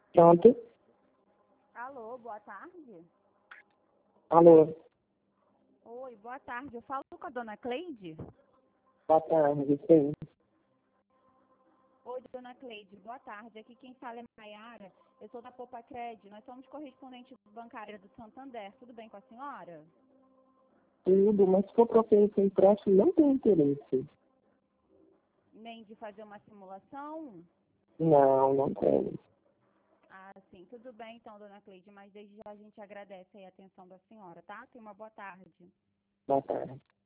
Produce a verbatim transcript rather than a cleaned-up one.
Pronto. Alô, boa tarde. Alô. Oi, boa tarde. Eu falo com a dona Cleide? Boa tarde, sim. Oi, dona Cleide, boa tarde. Aqui quem fala é Maiara. Eu sou da Poupa Cred. Nós somos correspondentes bancária do Santander. Tudo bem com a senhora? Tudo, mas se for para oferecer empréstimo, não tem interesse. Nem de fazer uma simulação? Não, não tem. Ah, sim. Tudo bem então, dona Cleide, mas desde já a gente agradece aí a atenção da senhora, tá? Tenha uma boa tarde. Boa tarde.